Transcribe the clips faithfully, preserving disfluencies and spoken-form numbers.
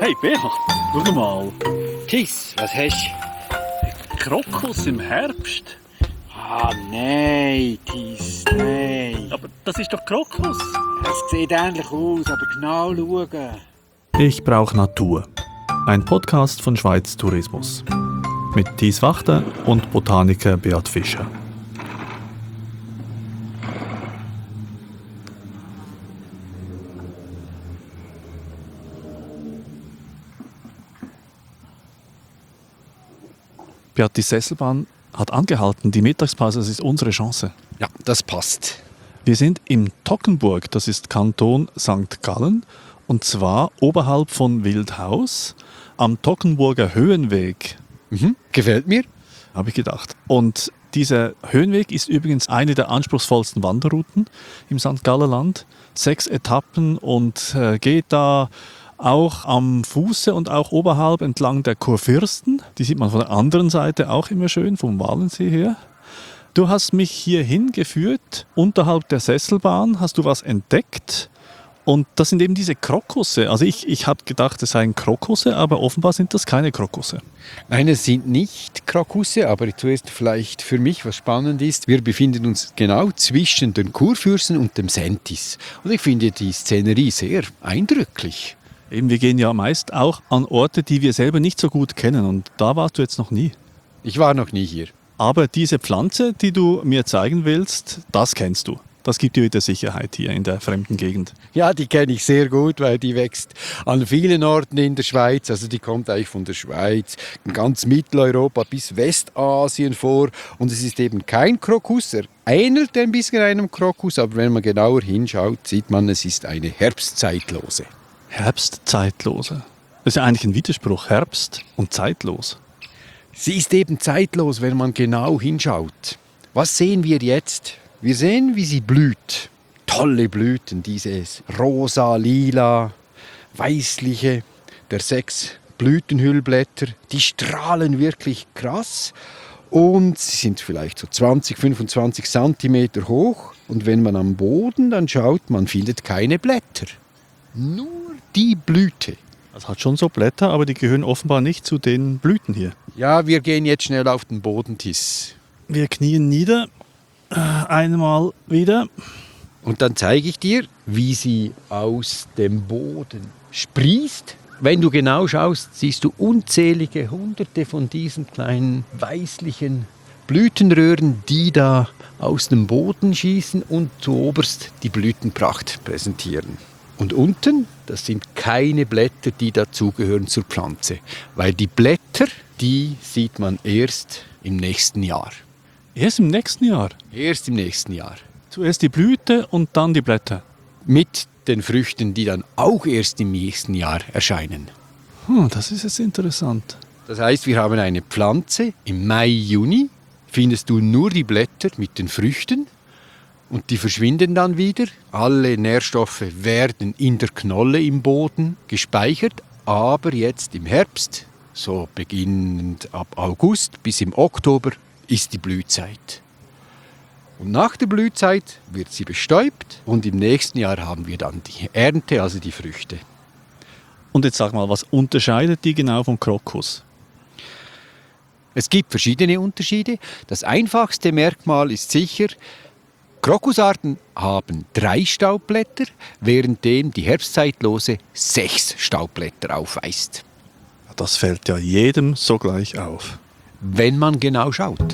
Hey Beat, schau mal. Kiss, was hast Krokus im Herbst. du? Ah, nein, Tis, nein. Aber das ist doch Krokus. Es sieht ähnlich aus, aber genau schauen. Ich brauche Natur. Ein Podcast von Schweiz Tourismus. Mit Thies Wachter und Botaniker Beat Fischer. Beat, die Sesselbahn hat angehalten. Die Mittagspause, das ist unsere Chance. Ja, das passt. Wir sind im Toggenburg, das ist Kanton Sankt Gallen, und zwar oberhalb von Wildhaus am Toggenburger Höhenweg, Mhm. Gefällt mir. habe ich gedacht. Und dieser Höhenweg ist übrigens eine der anspruchsvollsten Wanderrouten im Sankt Gallerland. Sechs Etappen und äh, geht da auch am Fuße und auch oberhalb entlang der Kurfürsten. Die sieht man von der anderen Seite auch immer schön, vom Walensee her. Du hast mich hierhin geführt, unterhalb der Sesselbahn hast du was entdeckt. Und das sind eben diese Krokusse. Also ich, ich habe gedacht, es seien Krokusse, aber offenbar sind das keine Krokusse. Nein, es sind nicht Krokusse, aber zuerst vielleicht für mich, was spannend ist, wir befinden uns genau zwischen den Kurfürsten und dem Sentis. Und ich finde die Szenerie sehr eindrücklich. Eben, wir gehen ja meist auch an Orte, die wir selber nicht so gut kennen. Und da warst du jetzt noch nie. Ich war noch nie hier. Aber diese Pflanze, die du mir zeigen willst, das kennst du. Das gibt dir wieder Sicherheit hier in der fremden Gegend. Ja, die kenne ich sehr gut, weil die wächst an vielen Orten in der Schweiz. Also die kommt eigentlich von der Schweiz, in ganz Mitteleuropa bis Westasien vor. Und es ist eben kein Krokus. Er ähnelt ein bisschen einem Krokus, aber wenn man genauer hinschaut, sieht man, es ist eine Herbstzeitlose. Herbstzeitlose. Das ist ja eigentlich ein Widerspruch. Herbst und zeitlos. Sie ist eben zeitlos, wenn man genau hinschaut. Was sehen wir jetzt? Wir sehen, wie sie blüht. Tolle Blüten, dieses rosa, lila, weißliche der sechs Blütenhüllblätter. Die strahlen wirklich krass und sie sind vielleicht so zwanzig, fünfundzwanzig Zentimeter hoch. Und wenn man am Boden dann schaut, man findet keine Blätter. Nur die Blüte. Das hat schon so Blätter, aber die gehören offenbar nicht zu den Blüten hier. Ja, wir gehen jetzt schnell auf den Boden, Tis. Wir knien nieder. Äh, Einmal wieder. Und dann zeige ich dir, wie sie aus dem Boden sprießt. Wenn du genau schaust, siehst du unzählige Hunderte von diesen kleinen weißlichen Blütenröhren, die da aus dem Boden schießen und zuoberst die Blütenpracht präsentieren. Und unten, das sind keine Blätter, die dazugehören zur Pflanze, weil die Blätter, die sieht man erst im nächsten Jahr. Erst im nächsten Jahr. Erst im nächsten Jahr. Zuerst die Blüte und dann die Blätter. Mit den Früchten, die dann auch erst im nächsten Jahr erscheinen. Hm, das ist jetzt interessant. Das heißt, wir haben eine Pflanze, im Mai, Juni findest du nur die Blätter mit den Früchten und die verschwinden dann wieder. Alle Nährstoffe werden in der Knolle im Boden gespeichert, aber jetzt im Herbst, so beginnend ab August bis im Oktober, ist die Blühzeit. Und nach der Blühzeit wird sie bestäubt und im nächsten Jahr haben wir dann die Ernte, also die Früchte. Und jetzt sag mal, was unterscheidet die genau vom Krokus? Es gibt verschiedene Unterschiede. Das einfachste Merkmal ist sicher, Krokusarten haben drei Staubblätter, währenddem die Herbstzeitlose sechs Staubblätter aufweist. Das fällt ja jedem sogleich auf. Wenn man genau schaut.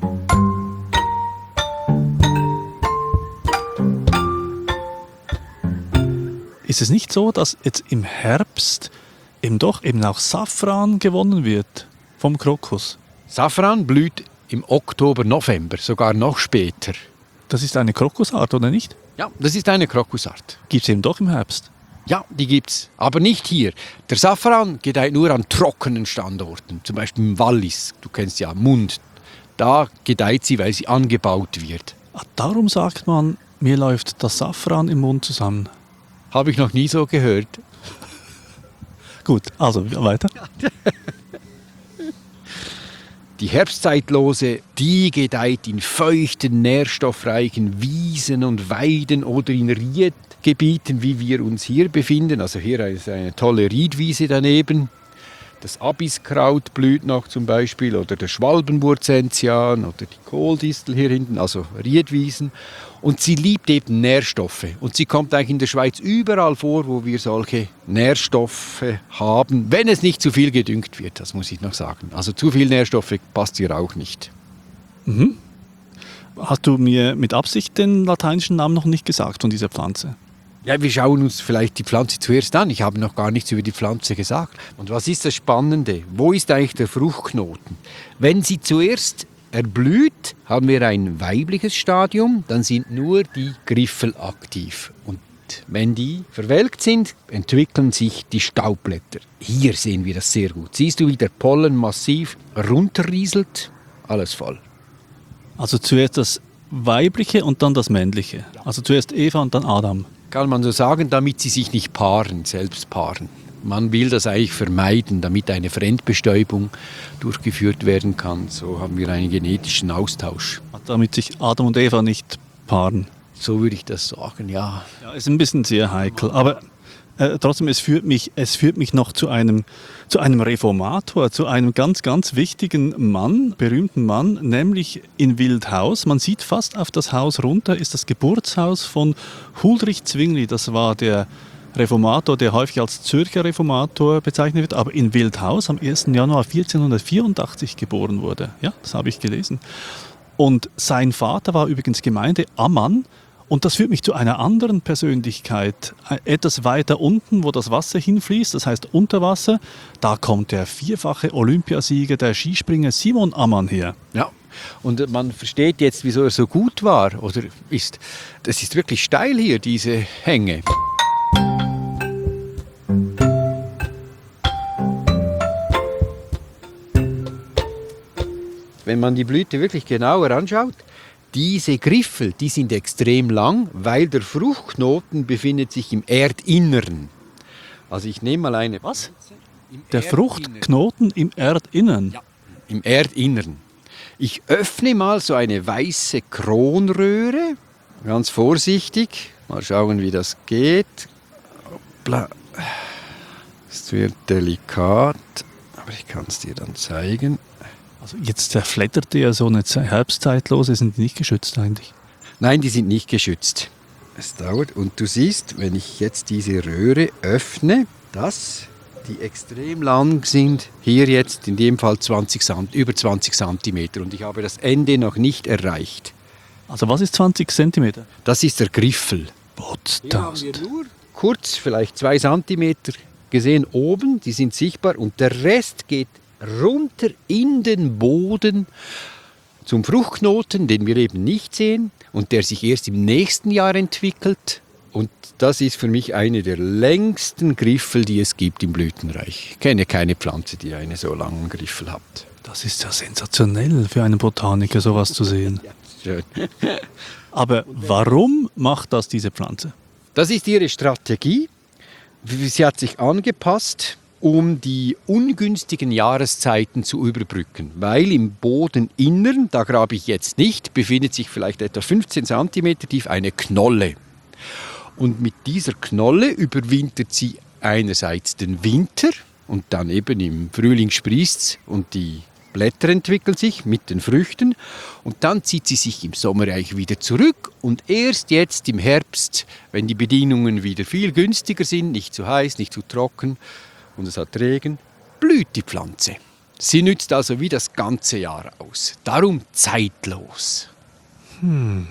Ist es nicht so, dass jetzt im Herbst eben doch eben auch Safran gewonnen wird vom Krokus? Safran blüht im Oktober, November, sogar noch später. Das ist eine Krokusart, oder nicht? Ja, das ist eine Krokusart. Gibt es eben doch im Herbst. Ja, die gibt's, aber nicht hier. Der Safran gedeiht nur an trockenen Standorten, zum Beispiel im Wallis. Du kennst ja Mund. Da gedeiht sie, weil sie angebaut wird. Ah, darum sagt man, mir läuft das Safran im Mund zusammen. Habe ich noch nie so gehört. Gut, also weiter. Die Herbstzeitlose, die gedeiht in feuchten, nährstoffreichen Wiesen und Weiden oder in Riedgebieten, wie wir uns hier befinden. Also hier ist eine tolle Riedwiese daneben. Das Abiskraut blüht noch zum Beispiel oder der Schwalbenwurzenzian oder die Kohldistel hier hinten, also Riedwiesen. Und sie liebt eben Nährstoffe. Und sie kommt eigentlich in der Schweiz überall vor, wo wir solche Nährstoffe haben, wenn es nicht zu viel gedüngt wird, das muss ich noch sagen. Also zu viel Nährstoffe passt ihr auch nicht. Mhm. Hast du mir mit Absicht den lateinischen Namen noch nicht gesagt von dieser Pflanze? Ja, wir schauen uns vielleicht die Pflanze zuerst an. Ich habe noch gar nichts über die Pflanze gesagt. Und was ist das Spannende? Wo ist eigentlich der Fruchtknoten? Wenn sie zuerst erblüht, haben wir ein weibliches Stadium, dann sind nur die Griffel aktiv. Und wenn die verwelkt sind, entwickeln sich die Staubblätter. Hier sehen wir das sehr gut. Siehst du, wie der Pollen massiv runterrieselt? Alles voll. Also zuerst das weibliche und dann das männliche. Also zuerst Eva und dann Adam. Kann man so sagen, damit sie sich nicht paaren, selbst paaren. Man will das eigentlich vermeiden, damit eine Fremdbestäubung durchgeführt werden kann. So haben wir einen genetischen Austausch. Damit sich Adam und Eva nicht paaren. So würde ich das sagen, ja. Ja, ist ein bisschen sehr heikel, aber äh, trotzdem, es führt mich, es führt mich noch zu einem, zu einem Reformator, zu einem ganz, ganz wichtigen Mann, berühmten Mann, nämlich in Wildhaus. Man sieht fast auf das Haus runter, ist das Geburtshaus von Huldrych Zwingli. Das war der Reformator, der häufig als Zürcher Reformator bezeichnet wird, aber in Wildhaus am ersten Januar vierzehnhundertvierundachtzig geboren wurde. Ja, das habe ich gelesen. Und sein Vater war übrigens Gemeindeammann. Und das führt mich zu einer anderen Persönlichkeit. Etwas weiter unten, wo das Wasser hinfließt, das heißt unter Wasser, da kommt der vierfache Olympiasieger, der Skispringer Simon Ammann her. Ja, und man versteht jetzt, wieso er so gut war oder ist. Das ist wirklich steil hier, diese Hänge. Wenn man die Blüte wirklich genauer anschaut, diese Griffel, die sind extrem lang, weil der Fruchtknoten befindet sich im Erdinneren. Also ich nehme mal eine... Was? Der Fruchtknoten im Erdinnern? Ja, im Erdinneren. Ich öffne mal so eine weiße Kronröhre, ganz vorsichtig. Mal schauen, wie das geht. Hoppla. Es wird delikat, aber ich kann es dir dann zeigen. Also jetzt zerflettert ja so eine Herbstzeitlose, sind die nicht geschützt eigentlich? Nein, die sind nicht geschützt. Es dauert und du siehst, wenn ich jetzt diese Röhre öffne, dass die extrem lang sind, hier jetzt in dem Fall zwanzig, über zwanzig Zentimeter und ich habe das Ende noch nicht erreicht. Also was ist zwanzig Zentimeter? Das ist der Griffel. Hier haben wir nur kurz, vielleicht zwei Zentimeter gesehen oben, die sind sichtbar und der Rest geht runter in den Boden zum Fruchtknoten, den wir eben nicht sehen und der sich erst im nächsten Jahr entwickelt. Und das ist für mich eine der längsten Griffel, die es gibt im Blütenreich. Ich kenne keine Pflanze, die einen so langen Griffel hat. Das ist ja sensationell für einen Botaniker, sowas zu sehen. Ja, schön. Aber warum macht das diese Pflanze? Das ist ihre Strategie. Sie hat sich angepasst, um die ungünstigen Jahreszeiten zu überbrücken. Weil im Bodeninnern, da grabe ich jetzt nicht, befindet sich vielleicht etwa fünfzehn Zentimeter tief eine Knolle. Und mit dieser Knolle überwintert sie einerseits den Winter und dann eben im Frühling sprießt es und die Blätter entwickeln sich mit den Früchten und dann zieht sie sich im Sommer eigentlich wieder zurück und erst jetzt im Herbst, wenn die Bedingungen wieder viel günstiger sind, nicht zu heiß, nicht zu trocken, und es hat Regen, blüht die Pflanze. Sie nützt also wie das ganze Jahr aus. Darum zeitlos. Hm.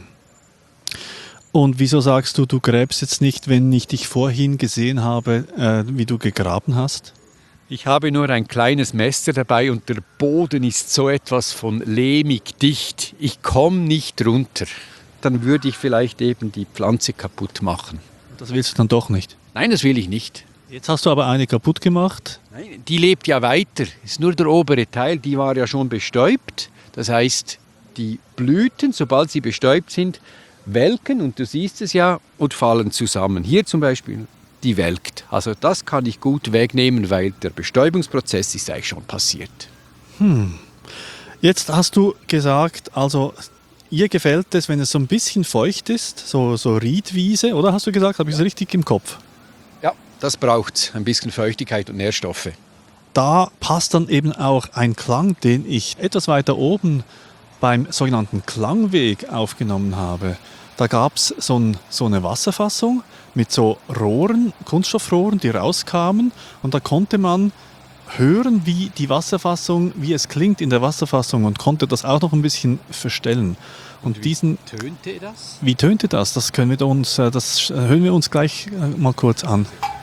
Und wieso sagst du, du gräbst jetzt nicht, wenn ich dich vorhin gesehen habe, äh, wie du gegraben hast? Ich habe nur ein kleines Messer dabei und der Boden ist so etwas von lehmig dicht. Ich komme nicht runter. Dann würde ich vielleicht eben die Pflanze kaputt machen. Das willst du dann doch nicht? Nein, das will ich nicht. Jetzt hast du aber eine kaputt gemacht. Nein, die lebt ja weiter. Ist nur der obere Teil, die war ja schon bestäubt. Das heißt, die Blüten, sobald sie bestäubt sind, welken und du siehst es ja und fallen zusammen. Hier zum Beispiel, die welkt. Also das kann ich gut wegnehmen, weil der Bestäubungsprozess ist eigentlich schon passiert. Hm. Jetzt hast du gesagt, also ihr gefällt es, wenn es so ein bisschen feucht ist, so, so Riedwiese, oder hast du gesagt? Habe ich es richtig im Kopf? Ja, das braucht ein bisschen Feuchtigkeit und Nährstoffe. Da passt dann eben auch ein Klang, den ich etwas weiter oben beim sogenannten Klangweg aufgenommen habe. Da gab es so, ein, so eine Wasserfassung mit so Rohren, Kunststoffrohren, die rauskamen, und da konnte man hören, wie die Wasserfassung, wie es klingt in der Wasserfassung, und konnte das auch noch ein bisschen verstellen. Und diesen, Tönte das? wie tönte das? Das können wir uns, das hören wir uns gleich mal kurz an.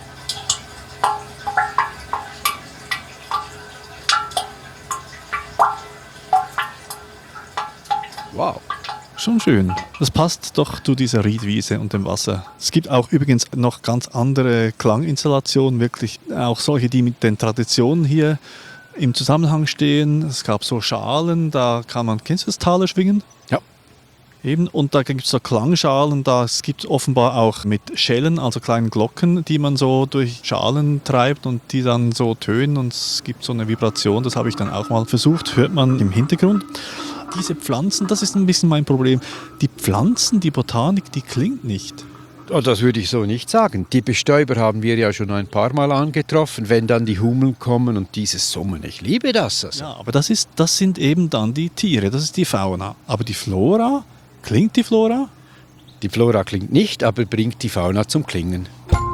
Wow. Schon schön. Das passt doch zu dieser Riedwiese und dem Wasser. Es gibt auch übrigens noch ganz andere Klanginstallationen, wirklich auch solche, die mit den Traditionen hier im Zusammenhang stehen. Es gab so Schalen, da kann man, kennst du das Taler schwingen? Ja. Eben, und da gibt es so Klangschalen, das gibt es offenbar auch mit Schellen, also kleinen Glocken, die man so durch Schalen treibt und die dann so tönen, und es gibt so eine Vibration, das habe ich dann auch mal versucht, hört man im Hintergrund. Diese Pflanzen, das ist ein bisschen mein Problem. Die Pflanzen, die Botanik, die klingt nicht. Oh, das würde ich so nicht sagen. Die Bestäuber haben wir ja schon ein paar Mal angetroffen, wenn dann die Hummeln kommen und dieses Summen. Ich liebe das. Also. Ja, aber das, ist, das sind eben dann die Tiere, das ist die Fauna. Aber die Flora, klingt die Flora? Die Flora klingt nicht, aber bringt die Fauna zum Klingen.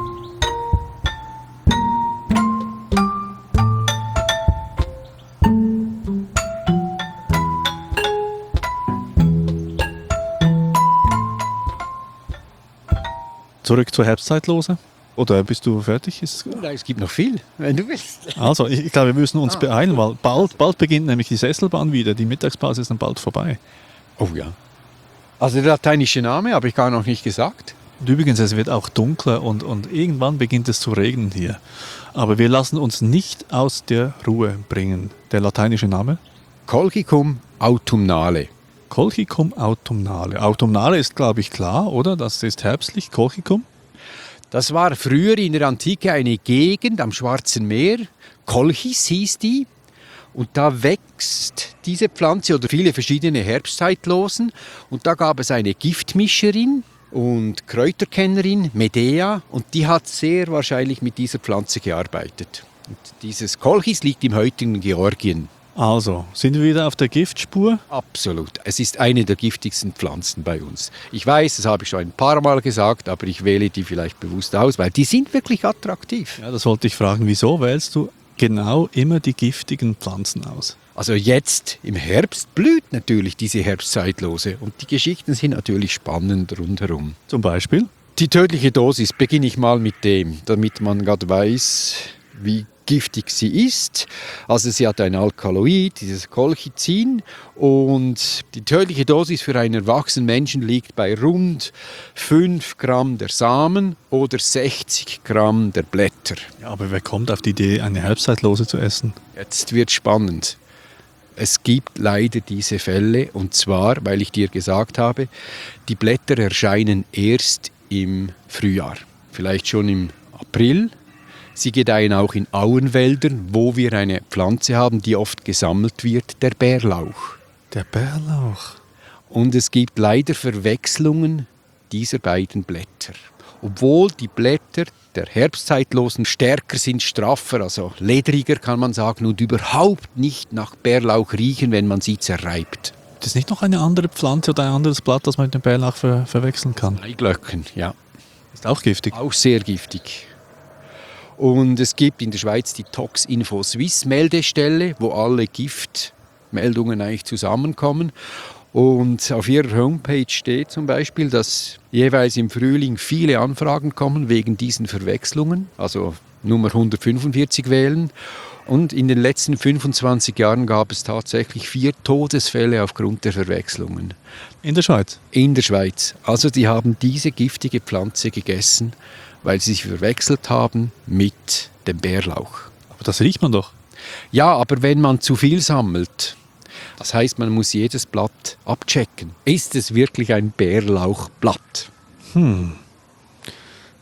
Zurück zur Herbstzeitlose? Oder bist du fertig? Ist Nein, es gibt noch viel, wenn du willst. also, ich, ich glaube, wir müssen uns beeilen, weil bald, bald beginnt nämlich die Sesselbahn wieder. Die Mittagspause ist dann bald vorbei. Oh ja. Also der lateinische Name habe ich gar noch nicht gesagt. Und übrigens, es wird auch dunkler und, und irgendwann beginnt es zu regnen hier. Aber wir lassen uns nicht aus der Ruhe bringen. Der lateinische Name? Colchicum autumnale. Colchicum autumnale. Autumnale ist, glaube ich, klar, oder? Das ist herbstlich, Colchicum. Das war früher in der Antike eine Gegend am Schwarzen Meer. Kolchis hieß die. Und da wächst diese Pflanze oder viele verschiedene Herbstzeitlosen. Und da gab es eine Giftmischerin und Kräuterkennerin, Medea. Und die hat sehr wahrscheinlich mit dieser Pflanze gearbeitet. Und dieses Kolchis liegt im heutigen Georgien. Also, sind wir wieder auf der Giftspur? Absolut. Es ist eine der giftigsten Pflanzen bei uns. Ich weiß, das habe ich schon ein paar Mal gesagt, aber ich wähle die vielleicht bewusst aus, weil die sind wirklich attraktiv. Ja, das wollte ich fragen. Wieso wählst du genau immer die giftigen Pflanzen aus? Also jetzt im Herbst blüht natürlich diese Herbstzeitlose und die Geschichten sind natürlich spannend rundherum. Zum Beispiel? Die tödliche Dosis beginne ich mal mit dem, damit man gerade weiß, wie giftig sie ist. Also sie hat ein Alkaloid, dieses Colchicin, und die tödliche Dosis für einen erwachsenen Menschen liegt bei rund fünf Gramm der Samen oder sechzig Gramm der Blätter. Ja, aber wer kommt auf die Idee, eine Herbstzeitlose zu essen? Jetzt wird spannend. Es gibt leider diese Fälle, und zwar, weil ich dir gesagt habe, die Blätter erscheinen erst im Frühjahr, vielleicht schon im April. Sie gedeihen auch in Auenwäldern, wo wir eine Pflanze haben, die oft gesammelt wird, der Bärlauch. Der Bärlauch. Und es gibt leider Verwechslungen dieser beiden Blätter. Obwohl die Blätter der Herbstzeitlosen stärker sind, straffer, also ledriger kann man sagen, und überhaupt nicht nach Bärlauch riechen, wenn man sie zerreibt. Das ist nicht noch eine andere Pflanze oder ein anderes Blatt, das man mit dem Bärlauch ver verwechseln kann? Eiglöcken, ja. Ist auch giftig. Auch sehr giftig. Und es gibt in der Schweiz die Toxinfo Suisse Meldestelle, wo alle Giftmeldungen eigentlich zusammenkommen. Und auf ihrer Homepage steht zum Beispiel, dass jeweils im Frühling viele Anfragen kommen wegen diesen Verwechslungen, also Nummer hundertfünfundvierzig wählen. Und in den letzten fünfundzwanzig Jahren gab es tatsächlich vier Todesfälle aufgrund der Verwechslungen. In der Schweiz? In der Schweiz. Also die haben diese giftige Pflanze gegessen, weil sie sich verwechselt haben mit dem Bärlauch. Aber das riecht man doch. Ja, aber wenn man zu viel sammelt, das heißt, man muss jedes Blatt abchecken. Ist es wirklich ein Bärlauchblatt? Hm.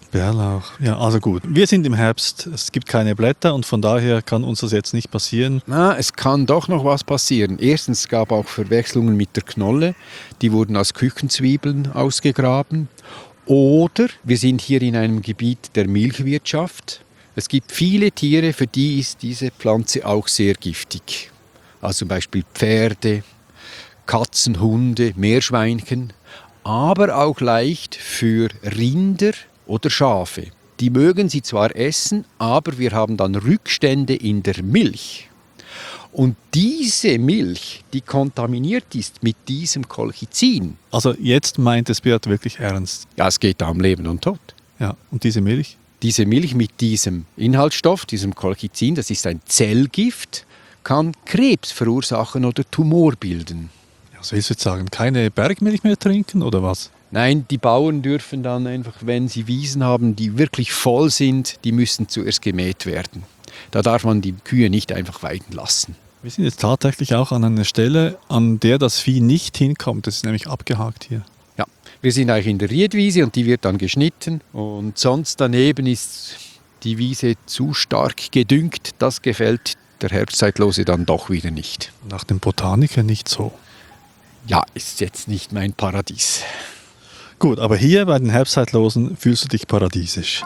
Bärlauch. Ja, also gut. Wir sind im Herbst, es gibt keine Blätter und von daher kann uns das jetzt nicht passieren. Na, es kann doch noch was passieren. Erstens gab auch Verwechslungen mit der Knolle. Die wurden als Küchenzwiebeln ausgegraben. Oder wir sind hier in einem Gebiet der Milchwirtschaft. Es gibt viele Tiere, für die ist diese Pflanze auch sehr giftig. Also zum Beispiel Pferde, Katzen, Hunde, Meerschweinchen. Aber auch leicht für Rinder oder Schafe. Die mögen sie zwar essen, aber wir haben dann Rückstände in der Milch. Und diese Milch, die kontaminiert ist mit diesem Kolchizin, Also jetzt meint es Beat wirklich ernst. ja, es geht da um Leben und Tod. Ja, und diese Milch? Diese Milch mit diesem Inhaltsstoff, diesem Kolchizin, das ist ein Zellgift, kann Krebs verursachen oder Tumor bilden. Ja, was willst du jetzt sagen? Keine Bergmilch mehr trinken oder was? Nein, die Bauern dürfen dann einfach, wenn sie Wiesen haben, die wirklich voll sind, die müssen zuerst gemäht werden. Da darf man die Kühe nicht einfach weiden lassen. Wir sind jetzt tatsächlich auch an einer Stelle, an der das Vieh nicht hinkommt. Das ist nämlich abgehakt hier. Ja, wir sind eigentlich in der Riedwiese und die wird dann geschnitten. Und sonst daneben ist die Wiese zu stark gedüngt. Das gefällt der Herbstzeitlose dann doch wieder nicht. Nach dem Botaniker nicht so. Ja, ist jetzt nicht mein Paradies. Gut, aber hier bei den Herbstzeitlosen fühlst du dich paradiesisch.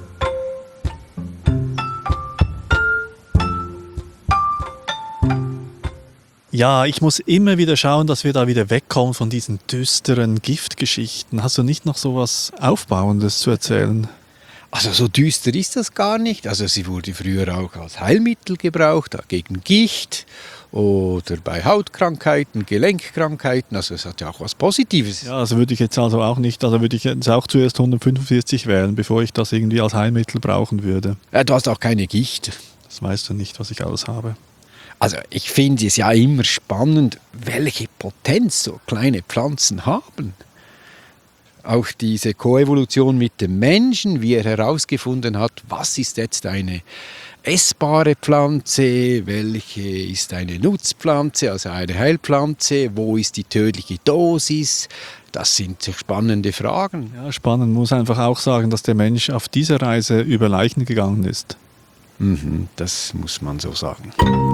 Ja, ich muss immer wieder schauen, dass wir da wieder wegkommen von diesen düsteren Giftgeschichten. Hast du nicht noch so was Aufbauendes zu erzählen? Also so düster ist das gar nicht. Also sie wurde früher auch als Heilmittel gebraucht, gegen Gicht oder bei Hautkrankheiten, Gelenkkrankheiten. Also es hat ja auch was Positives. Ja, also würde ich jetzt also auch nicht, also würde ich jetzt auch zuerst hundertfünfundvierzig wählen, bevor ich das irgendwie als Heilmittel brauchen würde. Ja, du hast auch keine Gicht. Das weißt du nicht, was ich alles habe. Also ich finde es ja immer spannend, welche Potenz so kleine Pflanzen haben. Auch diese Koevolution mit dem Menschen, wie er herausgefunden hat, was ist jetzt eine essbare Pflanze, welche ist eine Nutzpflanze, also eine Heilpflanze, wo ist die tödliche Dosis. Das sind spannende Fragen. Ja, spannend. Muss einfach auch sagen, dass der Mensch auf dieser Reise über Leichen gegangen ist. Mhm, das muss man so sagen.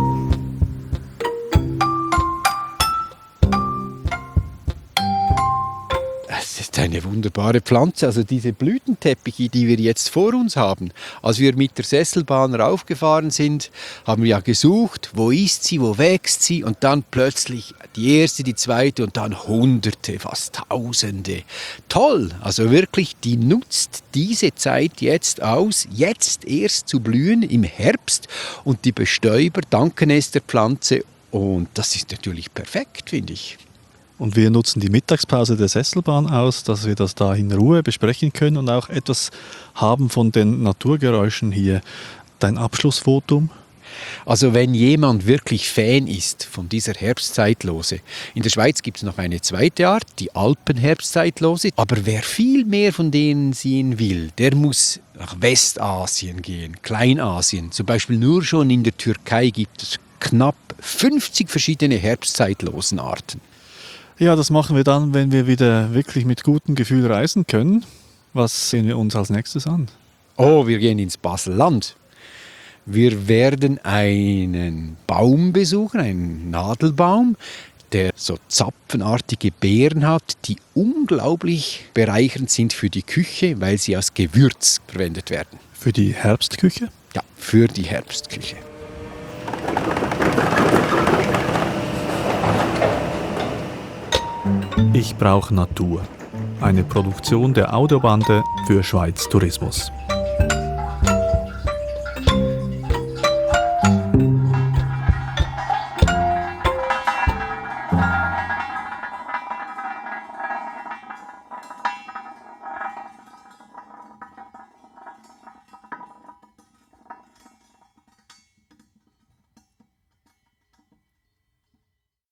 Es ist eine wunderbare Pflanze, also diese Blütenteppiche, die wir jetzt vor uns haben. Als wir mit der Sesselbahn raufgefahren sind, haben wir ja gesucht, wo ist sie, wo wächst sie und dann plötzlich die erste, die zweite und dann Hunderte, fast Tausende. Toll, also wirklich, die nutzt diese Zeit jetzt aus, jetzt erst zu blühen im Herbst und die Bestäuber danken es der Pflanze und das ist natürlich perfekt, finde ich. Und wir nutzen die Mittagspause der Sesselbahn aus, dass wir das da in Ruhe besprechen können und auch etwas haben von den Naturgeräuschen hier. Dein Abschlussvotum? Also wenn jemand wirklich Fan ist von dieser Herbstzeitlose, in der Schweiz gibt es noch eine zweite Art, die Alpenherbstzeitlose, aber wer viel mehr von denen sehen will, der muss nach Westasien gehen, Kleinasien. Zum Beispiel nur schon in der Türkei gibt es knapp fünfzig verschiedene Herbstzeitlosenarten. Ja, das machen wir dann, wenn wir wieder wirklich mit gutem Gefühl reisen können. Was sehen wir uns als nächstes an? Oh, wir gehen ins Baselland. Wir werden einen Baum besuchen, einen Nadelbaum, der so zapfenartige Beeren hat, die unglaublich bereichernd sind für die Küche, weil sie als Gewürz verwendet werden. Für die Herbstküche? Ja, für die Herbstküche. Ich brauche Natur. Eine Produktion der Audiobande für Schweiz Tourismus.